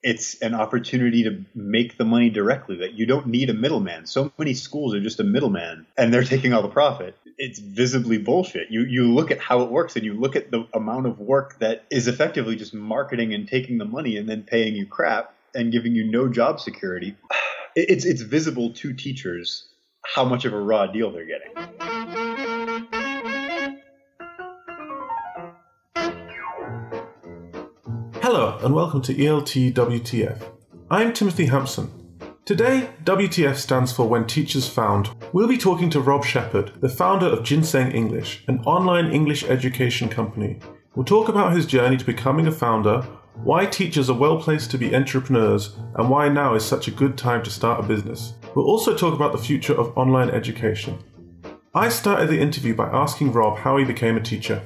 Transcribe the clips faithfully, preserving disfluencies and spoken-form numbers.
it's an opportunity to make the money directly, that you don't need a middleman. So many schools are just a middleman and they're taking all the profit. It's visibly bullshit. You you look at how it works and you look at the amount of work that is effectively just marketing and taking the money and then paying you crap and giving you no job security. It's it's visible to teachers how much of a raw deal they're getting. Hello and welcome to E L T W T F. I'm Timothy Hampson. Today, W T F stands for When Teachers Found. We'll be talking to Rob Shepherd, the founder of Ginseng English, an online English education company. We'll talk about his journey to becoming a founder, why teachers are well placed to be entrepreneurs, and why now is such a good time to start a business. We'll also talk about the future of online education. I started the interview by asking Rob how he became a teacher.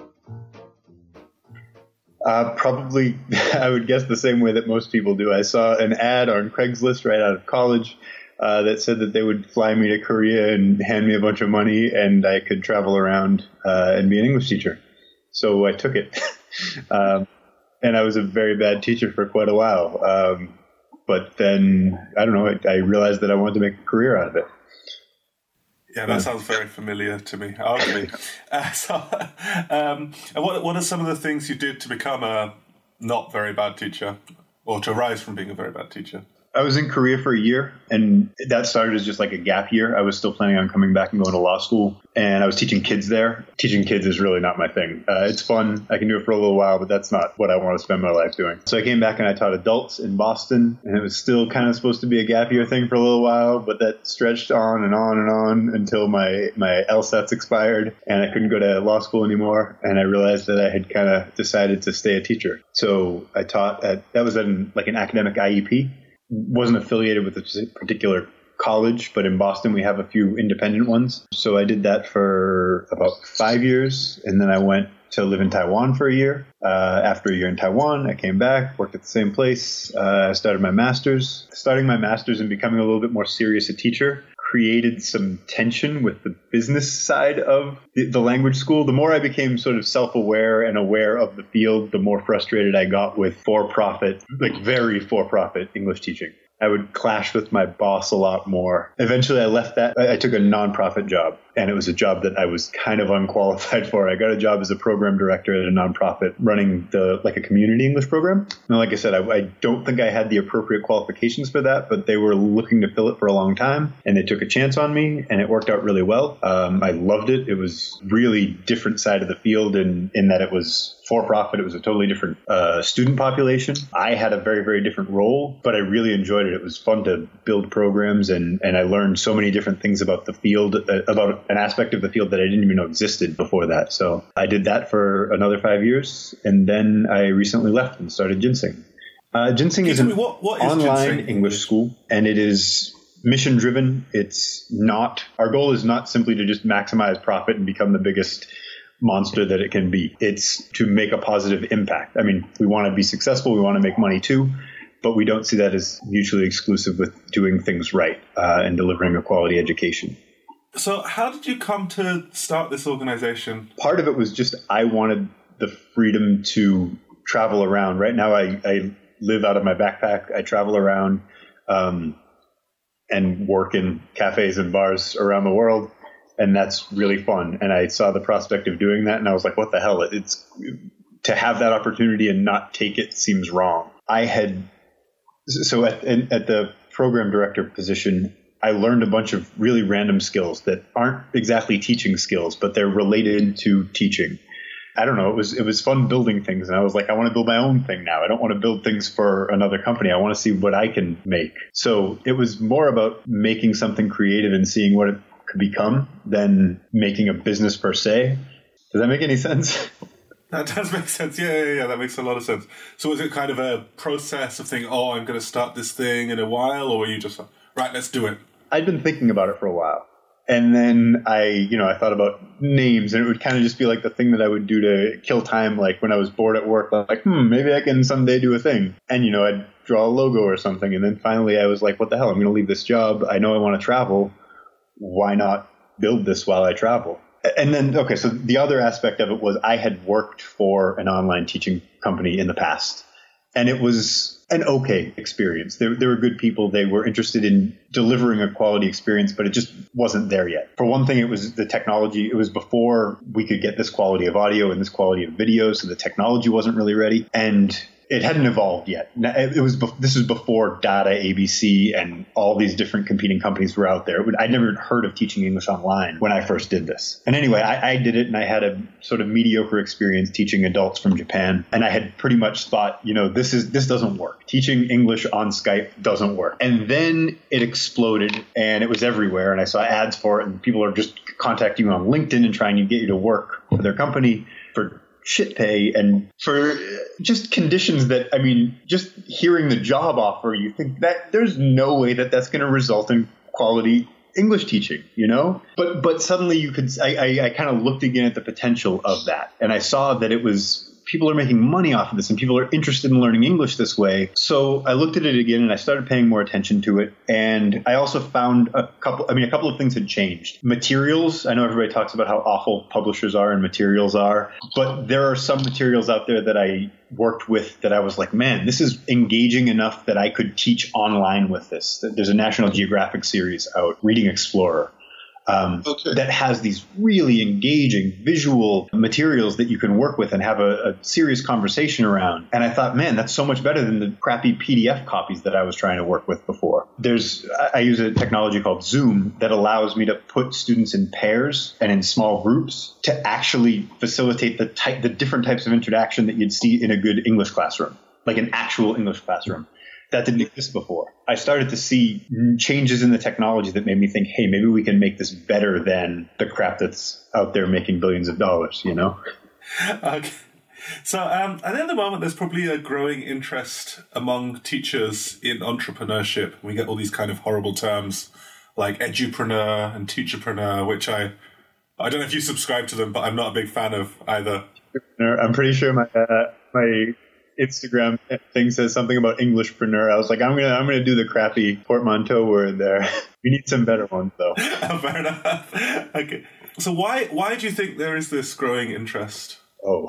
Uh, probably, I would guess the same way that most people do. I saw an ad on Craigslist right out of college uh, that said that they would fly me to Korea and hand me a bunch of money and I could travel around uh, and be an English teacher. So I took it. um, and I was a very bad teacher for quite a while. Um, but then, I don't know, I, I realized that I wanted to make a career out of it. Yeah, that sounds very familiar to me. Okay. Uh, so, um, what what are some of the things you did to become a not very bad teacher, or to rise from being a very bad teacher? I was in Korea for a year, and that started as just like a gap year. I was still planning on coming back and going to law school, and I was teaching kids there. Teaching kids is really not my thing. Uh, it's fun. I can do it for a little while, but that's not what I want to spend my life doing. So I came back and I taught adults in Boston, and it was still kind of supposed to be a gap year thing for a little while, but that stretched on and on and on until my, my LSATs expired, and I couldn't go to law school anymore, and I realized that I had kind of decided to stay a teacher. So I taught at, that was in like an academic I E P. Wasn't affiliated with a particular college, but in Boston we have a few independent ones. So I did that for about five years, and then I went to live in Taiwan for a year. Uh, after a year in Taiwan, I came back, worked at the same place. Uh, I started my master's. Starting my master's and becoming a little bit more serious a teacher created some tension with the business side of the, the language school. The more I became sort of self-aware and aware of the field, the more frustrated I got with for-profit, like very for-profit English teaching. I would clash with my boss a lot more. Eventually, I left that. I, I took a nonprofit job, and it was a job that I was kind of unqualified for. I got a job as a program director at a nonprofit running the like a community English program. And like I said, I, I don't think I had the appropriate qualifications for that, but they were looking to fill it for a long time, and they took a chance on me, and it worked out really well. Um, I loved it. It was really different side of the field in, in that it was for-profit. It was a totally different uh, student population. I had a very, very different role, but I really enjoyed it. It was fun to build programs, and, and I learned so many different things about the field, uh, about an aspect of the field that I didn't even know existed before that. So I did that for another five years, and then I recently left and started Ginseng. Uh, Ginseng is an what, what is online Ginseng? English school, and it is mission driven. It's not, our goal is not simply to just maximize profit and become the biggest monster that it can be. It's to make a positive impact. I mean, we want to be successful. We want to make money too, but we don't see that as mutually exclusive with doing things right uh, and delivering a quality education. So how did you come to start this organization? Part of it was just I wanted the freedom to travel around. Right now I, I live out of my backpack. I travel around um, and work in cafes and bars around the world. And that's really fun. And I saw the prospect of doing that, and I was like, what the hell? It's to have that opportunity and not take it seems wrong. I had, so at, at the program director position, I learned a bunch of really random skills that aren't exactly teaching skills, but they're related to teaching. I don't know. It was, it was fun building things. And I was like, I want to build my own thing now. I don't want to build things for another company. I want to see what I can make. So it was more about making something creative and seeing what it could become than making a business per se. Does that make any sense? That does make sense. Yeah, yeah, yeah. That makes a lot of sense. So was it kind of a process of thinking, oh, I'm going to start this thing in a while? Or were you just like, right, let's do it? I'd been thinking about it for a while. And then I, you know, I thought about names, and it would kind of just be like the thing that I would do to kill time. Like when I was bored at work, like, hmm, maybe I can someday do a thing. And, you know, I'd draw a logo or something. And then finally I was like, what the hell? I'm going to leave this job. I know I want to travel. Why not build this while I travel? And then, okay, so the other aspect of it was I had worked for an online teaching company in the past. And it was an okay experience. There, there were good people. They were interested in delivering a quality experience, but it just wasn't there yet. For one thing, it was the technology. It was before we could get this quality of audio and this quality of video, so the technology wasn't really ready. And it hadn't evolved yet. It was this was before Data, A B C, and all these different competing companies were out there. I'd never heard of teaching English online when I first did this. And anyway, I, I did it, and I had a sort of mediocre experience teaching adults from Japan. And I had pretty much thought, you know, this is this doesn't work. Teaching English on Skype doesn't work. And then it exploded, and it was everywhere. And I saw ads for it, and people are just contacting you on LinkedIn and trying to get you to work for their company for shit pay and for just conditions that, I mean, just hearing the job offer, you think that there's no way that that's going to result in quality English teaching, you know? But but suddenly you could, I, I, I kind of looked again at the potential of that. And I saw that it was, people are making money off of this and people are interested in learning English this way. So I looked at it again and I started paying more attention to it. And I also found a couple, I mean, a couple of things had changed. Materials, I know everybody talks about how awful publishers are and materials are, but there are some materials out there that I worked with that I was like, man, this is engaging enough that I could teach online with this. There's a National Geographic series out, Reading Explorer. Um, okay. That has these really engaging visual materials that you can work with and have a, a serious conversation around. And I thought, man, that's so much better than the crappy P D F copies that I was trying to work with before. There's, I use a technology called Zoom that allows me to put students in pairs and in small groups to actually facilitate the type, the different types of interaction that you'd see in a good English classroom, like an actual English classroom. That didn't exist before. I started to see changes in the technology that made me think, hey, maybe we can make this better than the crap that's out there making billions of dollars, you know? Okay. So um, I think at the moment there's probably a growing interest among teachers in entrepreneurship. We get all these kind of horrible terms like edupreneur and teacherpreneur, which I I don't know if you subscribe to them, but I'm not a big fan of either. I'm pretty sure my uh, my Instagram thing says something about Englishpreneur. I was like, I'm gonna I'm gonna do the crappy portmanteau word there. We need some better ones though. Fair enough. Okay. So why why do you think there is this growing interest? Oh,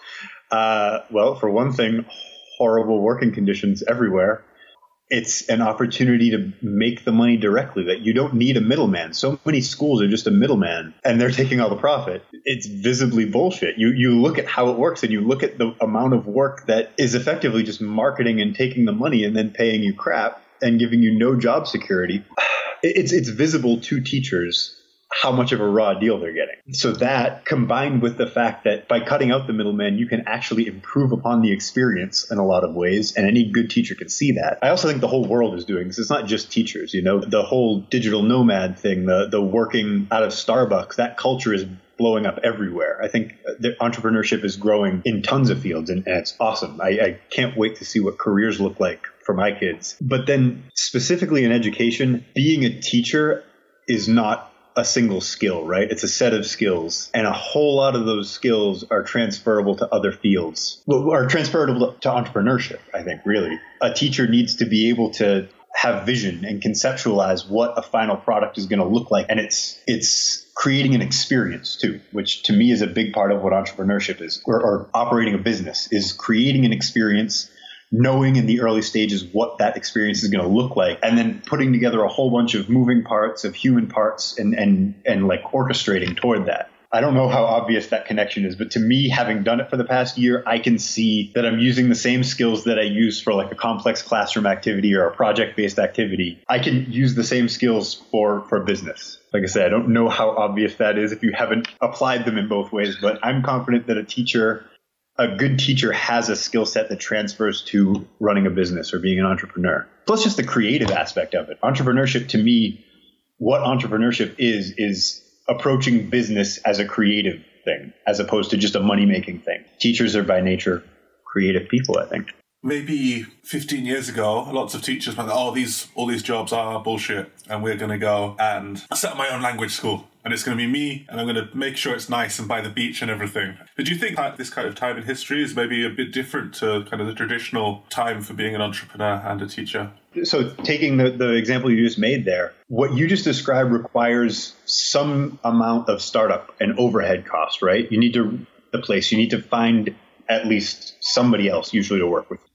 uh, well, for one thing, horrible working conditions everywhere. It's an opportunity to make the money directly, that you don't need a middleman. So many schools are just a middleman and they're taking all the profit. It's visibly bullshit. You you look at how it works and you look at the amount of work that is effectively just marketing and taking the money and then paying you crap and giving you no job security. It's it's visible to teachers how much of a raw deal they're getting. So that, combined with the fact that by cutting out the middleman, you can actually improve upon the experience in a lot of ways, and any good teacher can see that. I also think the whole world is doing this. It's not just teachers, you know, the whole digital nomad thing, the the working out of Starbucks, that culture is blowing up everywhere. I think the entrepreneurship is growing in tons of fields, and, and it's awesome. I, I can't wait to see what careers look like for my kids. But then specifically in education, being a teacher is not a single skill, right? It's a set of skills, and a whole lot of those skills are transferable to other fields, well, are transferable to entrepreneurship. I think really a teacher needs to be able to have vision and conceptualize what a final product is going to look like. And it's, it's creating an experience too, which to me is a big part of what entrepreneurship is, or, or operating a business is creating an experience, knowing in the early stages what that experience is going to look like, and then putting together a whole bunch of moving parts, of human parts, and and and like orchestrating toward that. I don't know how obvious that connection is, but to me, having done it for the past year, I can see that I'm using the same skills that I use for like a complex classroom activity or a project-based activity. I can use the same skills for, for business. Like I said, I don't know how obvious that is if you haven't applied them in both ways, but I'm confident that a teacher A good teacher has a skill set that transfers to running a business or being an entrepreneur. Plus just the creative aspect of it. Entrepreneurship, to me, what entrepreneurship is, is approaching business as a creative thing, as opposed to just a money-making thing. Teachers are by nature creative people, I think. Maybe fifteen years ago, lots of teachers went, oh, these all these jobs are bullshit, and we're going to go and set up my own language school. And it's going to be me, and I'm going to make sure it's nice and by the beach and everything. But do you think that this kind of time in history is maybe a bit different to kind of the traditional time for being an entrepreneur and a teacher? So taking the, the example you just made there, what you just described requires some amount of startup and overhead cost, right? You need to the place, you need to find at least somebody else usually to work with.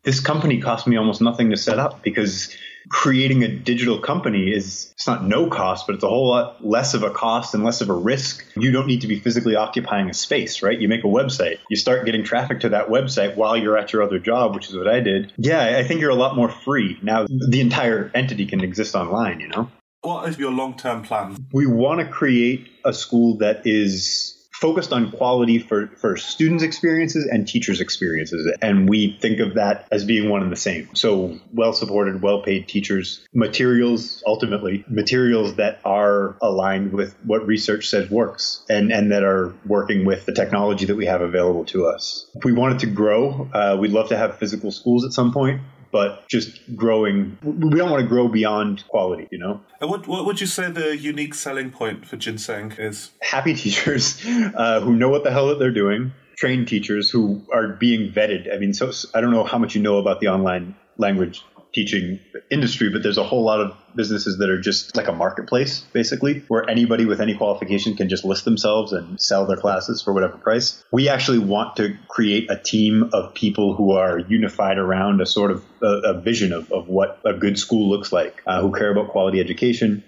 this company cost me almost nothing to set up, because creating a digital company is, it's not no cost, but it's a whole lot less of a cost and less of a risk. You don't need to be physically occupying a space, right? You make a website, you start getting traffic to that website while you're at your other job, which is what I did. Yeah, I think you're a lot more free. Now the entire entity can exist online, you know? What is your long-term plan? We want to create a school that is focused on quality for, for students' experiences and teachers' experiences. And we think of that as being one and the same. So well-supported, well-paid teachers, materials, ultimately, materials that are aligned with what research says works and, and that are working with the technology that we have available to us. If we wanted to grow, uh, we'd love to have physical schools at some point. But just growing, we don't want to grow beyond quality, you know? And what, what would you say the unique selling point for Ginseng is? Happy teachers uh, who know what the hell that they're doing, trained teachers who are being vetted. I mean, so I don't know how much you know about the online language teaching industry, but there's a whole lot of businesses that are just like a marketplace, basically, where anybody with any qualification can just list themselves and sell their classes for whatever price. We actually want to create a team of people who are unified around a sort of a, a vision of, of what a good school looks like, uh, who care about quality education,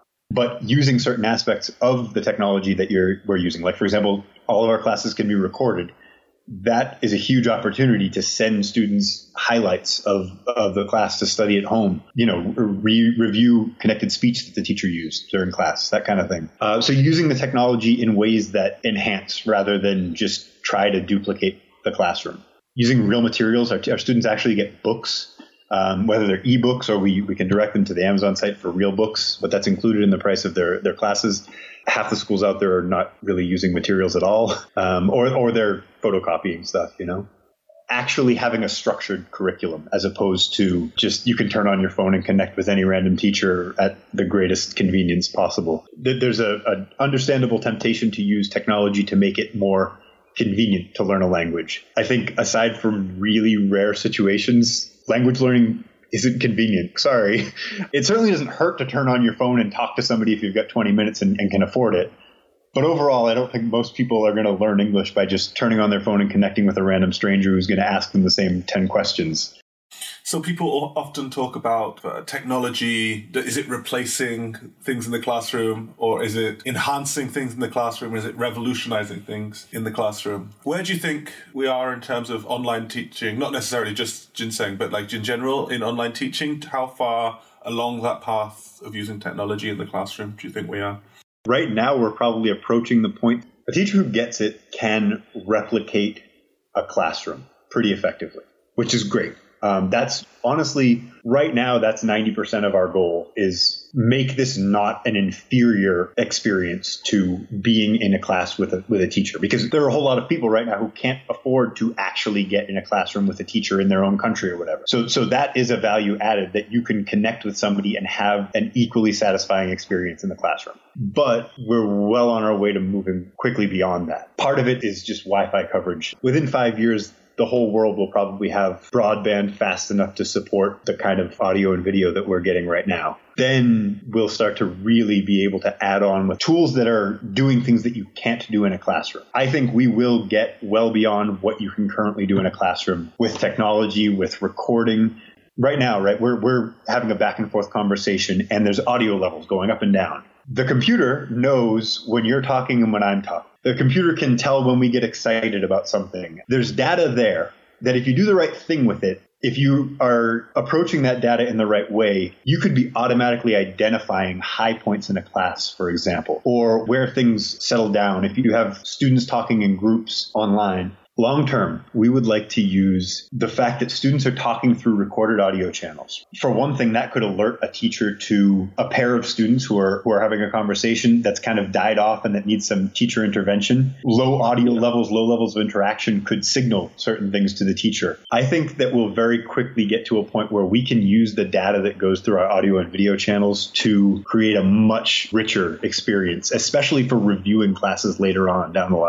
but using certain aspects of the technology that you're we're using. Like, for example, all of our classes can be recorded. That is a huge opportunity to send students highlights of, of the class to study at home, you know, re- review connected speech that the teacher used during class, that kind of thing. Uh, so using the technology in ways that enhance rather than just try to duplicate the classroom. Using real materials, our, our students actually get books, um, whether they're ebooks or we, we can direct them to the Amazon site for real books, but that's included in the price of their, their classes. Half the schools out there are not really using materials at all, um, or, or they're photocopying stuff, you know. Actually having a structured curriculum as opposed to just you can turn on your phone and connect with any random teacher at the greatest convenience possible. There's a, a understandable temptation to use technology to make it more convenient to learn a language. I think aside from really rare situations, language learning isn't convenient. Sorry. It certainly doesn't hurt to turn on your phone and talk to somebody if you've got twenty minutes and, and can afford it. But overall, I don't think most people are going to learn English by just turning on their phone and connecting with a random stranger who's going to ask them the same ten questions. So people often talk about uh, technology. Is it replacing things in the classroom, or is it enhancing things in the classroom, or is it revolutionizing things in the classroom? Where do you think we are in terms of online teaching? Not necessarily just Ginseng, but like in general in online teaching. How far along that path of using technology in the classroom do you think we are? Right now, we're probably approaching the point a teacher who gets it can replicate a classroom pretty effectively, which is great. Um, that's honestly, right now, that's ninety percent of our goal is make this not an inferior experience to being in a class with a, with a teacher, because there are a whole lot of people right now who can't afford to actually get in a classroom with a teacher in their own country or whatever. So, so that is a value added that you can connect with somebody and have an equally satisfying experience in the classroom. But we're well on our way to moving quickly beyond that. Part of it is just Wi-Fi coverage. Within five years, the whole world will probably have broadband fast enough to support the kind of audio and video that we're getting right now. Then we'll start to really be able to add on with tools that are doing things that you can't do in a classroom. I think we will get well beyond what you can currently do in a classroom with technology, with recording. Right now, right, we're we're having a back and forth conversation and there's audio levels going up and down. The computer knows when you're talking and when I'm talking. The computer can tell when we get excited about something. There's data there that if you do the right thing with it, if you are approaching that data in the right way, you could be automatically identifying high points in a class, for example, or where things settle down. If you have students talking in groups online, long term, we would like to use the fact that students are talking through recorded audio channels. For one thing, that could alert a teacher to a pair of students who are who are having a conversation that's kind of died off and that needs some teacher intervention. Low audio levels, low levels of interaction could signal certain things to the teacher. I think that we'll very quickly get to a point where we can use the data that goes through our audio and video channels to create a much richer experience, especially for reviewing classes later on down the line.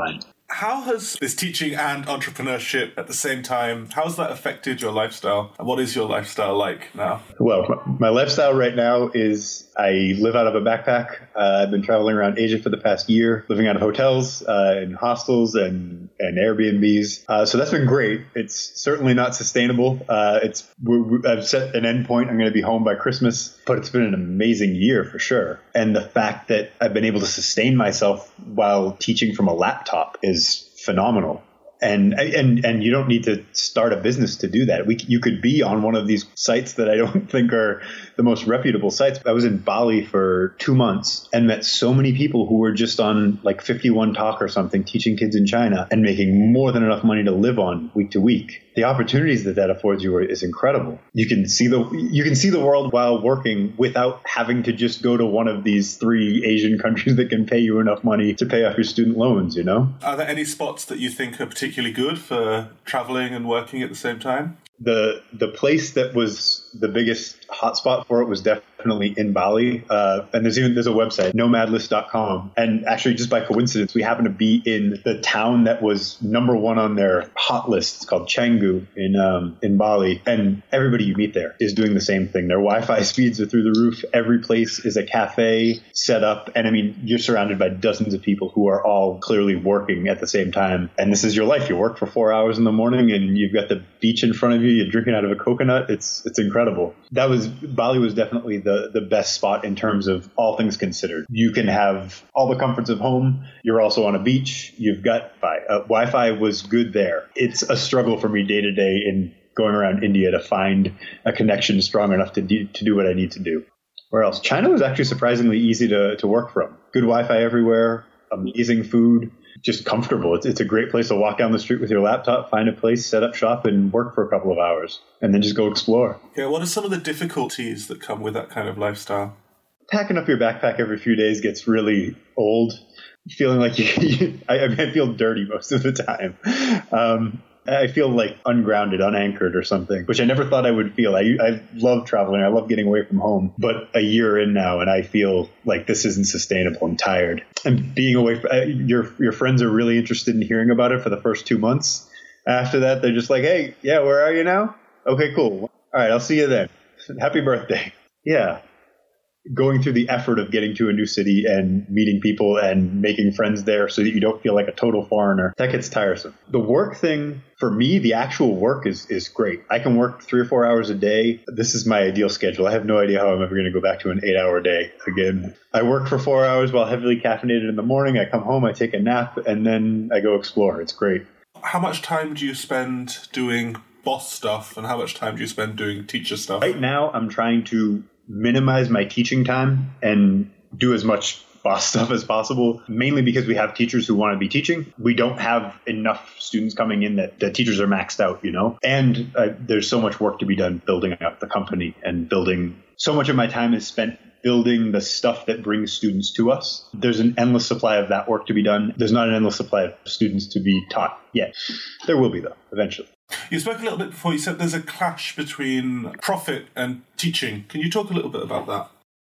How has this teaching and entrepreneurship at the same time, how has that affected your lifestyle? And what is your lifestyle like now? Well, my lifestyle right now is I live out of a backpack. Uh, I've been traveling around Asia for the past year, living out of hotels uh, and hostels and, and Airbnbs. Uh, so that's been great. It's certainly not sustainable. Uh, it's we're, we're, I've set an end point. I'm going to be home by Christmas, but it's been an amazing year for sure. And the fact that I've been able to sustain myself while teaching from a laptop is phenomenal. And and and you don't need to start a business to do that. We you could be on one of these sites that I don't think are the most reputable sites. I was in Bali for two months and met so many people who were just on like fifty-one Talk or something, teaching kids in China and making more than enough money to live on week to week. The opportunities that that affords you is incredible. You can see the you can see the world while working without having to just go to one of these three Asian countries that can pay you enough money to pay off your student loans, you know? Are there any spots that you think are particularly good for traveling and working at the same time? The the place that was the biggest hotspot for it was definitely in Bali. Uh, and there's even there's a website, nomad list dot com. And actually, just by coincidence, we happen to be in the town that was number one on their hot list. It's called Canggu in um, in Bali. And everybody you meet there is doing the same thing. Their Wi-Fi speeds are through the roof. Every place is a cafe set up. And I mean, you're surrounded by dozens of people who are all clearly working at the same time. And this is your life. You work for four hours in the morning and you've got the beach in front of you. You're drinking out of a coconut. It's it's incredible. That was Bali was definitely the, the best spot in terms of all things considered. You can have all the comforts of home. You're also on a beach. You've got Wi-Fi. Uh, Wi-Fi was good there. It's a struggle for me day to day in going around India to find a connection strong enough to do, to do what I need to do. Where else? China was actually surprisingly easy to, to work from. Good Wi-Fi everywhere. Amazing food. Just comfortable. It's, it's a great place to walk down the street with your laptop, find a place, set up shop, and work for a couple of hours, and then just go explore. Okay, what are some of the difficulties that come with that kind of lifestyle? Packing up your backpack every few days gets really old. Feeling like you, you I, I mean, I feel dirty most of the time. Um, I feel like ungrounded, unanchored or something, which I never thought I would feel. I, I love traveling. I love getting away from home. But a year in now, and I feel like this isn't sustainable. I'm tired. And being away, from, uh, your your friends are really interested in hearing about it for the first two months. After that, they're just like, hey, yeah, where are you now? Okay, cool. All right, I'll see you then. Happy birthday. Yeah. Going through the effort of getting to a new city and meeting people and making friends there so that you don't feel like a total foreigner, that gets tiresome. The work thing, for me, the actual work is, is great. I can work three or four hours a day. This is my ideal schedule. I have no idea how I'm ever going to go back to an eight-hour day again. I work for four hours while heavily caffeinated in the morning. I come home, I take a nap, and then I go explore. It's great. How much time do you spend doing boss stuff, and how much time do you spend doing teacher stuff? Right now, I'm trying to minimize my teaching time and do as much boss stuff as possible, mainly because we have teachers who want to be teaching. We don't have enough students coming in that the teachers are maxed out, you know, and uh, there's so much work to be done building up the company and building. So much of my time is spent building the stuff that brings students to us. There's an endless supply of that work to be done. There's not an endless supply of students to be taught yet. There will be, though, eventually. You spoke a little bit before. You said there's a clash between profit and teaching. Can you talk a little bit about that?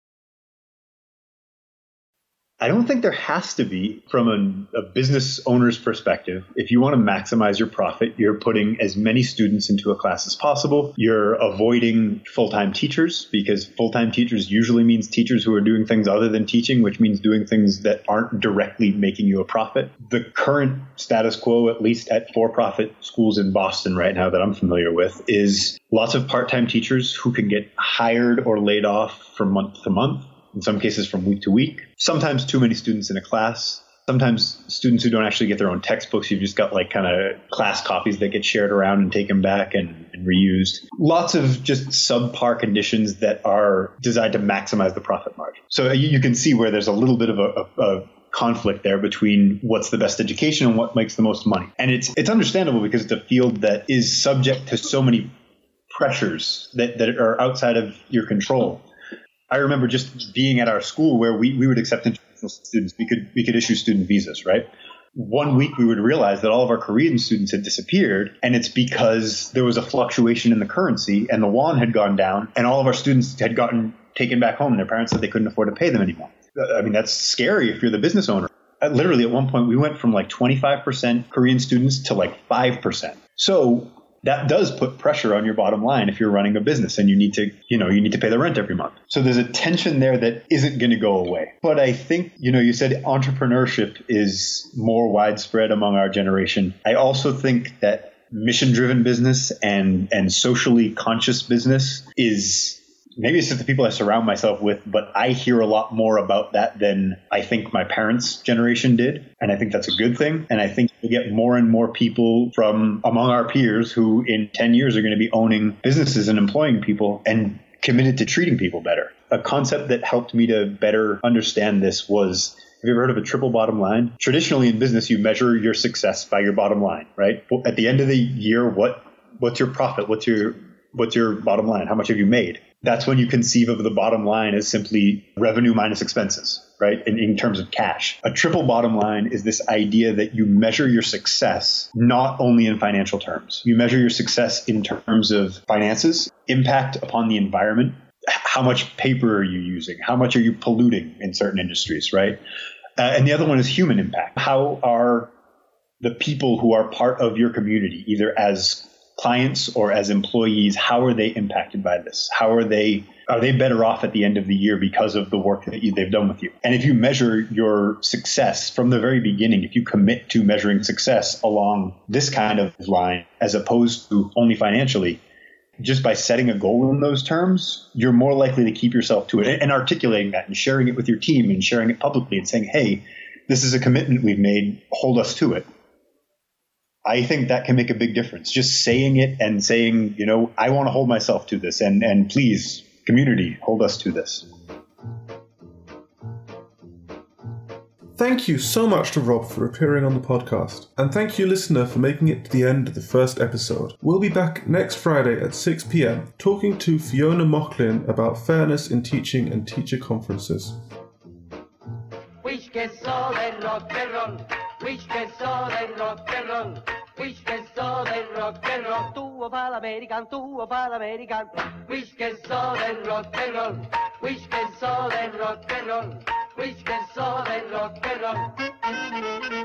I don't think there has to be from a, a business owner's perspective. If you want to maximize your profit, you're putting as many students into a class as possible. You're avoiding full-time teachers because full-time teachers usually means teachers who are doing things other than teaching, which means doing things that aren't directly making you a profit. The current status quo, at least at for-profit schools in Boston right now that I'm familiar with, is lots of part-time teachers who can get hired or laid off from month to month. In some cases from week to week, sometimes too many students in a class, sometimes students who don't actually get their own textbooks. You've just got like kind of class copies that get shared around and taken back and, and reused. Lots of just subpar conditions that are designed to maximize the profit margin. So you, you can see where there's a little bit of a, a, a conflict there between what's the best education and what makes the most money. And it's it's understandable because it's a field that is subject to so many pressures that, that are outside of your control. I remember just being at our school where we, we would accept international students. We could we could issue student visas, right? One week we would realize that all of our Korean students had disappeared, and it's because there was a fluctuation in the currency and the won had gone down, and all of our students had gotten taken back home. Their parents said they couldn't afford to pay them anymore. I mean, that's scary if you're the business owner. literally at one point we went from like twenty-five percent Korean students to like five percent. So that does put pressure on your bottom line if you're running a business and you need to, you know, you need to pay the rent every month. So there's a tension there that isn't going to go away. But I think, you know, you said entrepreneurship is more widespread among our generation. I also think that mission-driven business and, and socially conscious business is, maybe it's just the people I surround myself with, but I hear a lot more about that than I think my parents' generation did. And I think that's a good thing. And I think we get more and more people from among our peers who in ten years are going to be owning businesses and employing people and committed to treating people better. A concept that helped me to better understand this was, have you ever heard of a triple bottom line? Traditionally in business, you measure your success by your bottom line, right? At the end of the year, what what's your profit? What's your what's your bottom line? How much have you made? That's when you conceive of the bottom line as simply revenue minus expenses, right? In, in terms of cash. A triple bottom line is this idea that you measure your success not only in financial terms. You measure your success in terms of finances, impact upon the environment, how much paper are you using, how much are you polluting in certain industries, right? Uh, and the other one is human impact. How are the people who are part of your community, either as clients or as employees, how are they impacted by this? How are they, are they better off at the end of the year because of the work that you, they've done with you? And if you measure your success from the very beginning, if you commit to measuring success along this kind of line, as opposed to only financially, just by setting a goal in those terms, you're more likely to keep yourself to it and, and articulating that and sharing it with your team and sharing it publicly and saying, hey, this is a commitment we've made, hold us to it. I think that can make a big difference. Just saying it and saying, you know, I want to hold myself to this, and, and please, community, hold us to this. Thank you so much to Rob for appearing on the podcast. And thank you, listener, for making it to the end of the first episode. We'll be back next Friday at six p.m. talking to Fiona Mocklin about fairness in teaching and teacher conferences. Wish que so del rock and roll, wish que so del rock and roll, wish que so del rock and roll, tuo pal American, tuo pal American, wish que so del rock and roll, wish que so del rock and roll, wish que so del rock and roll.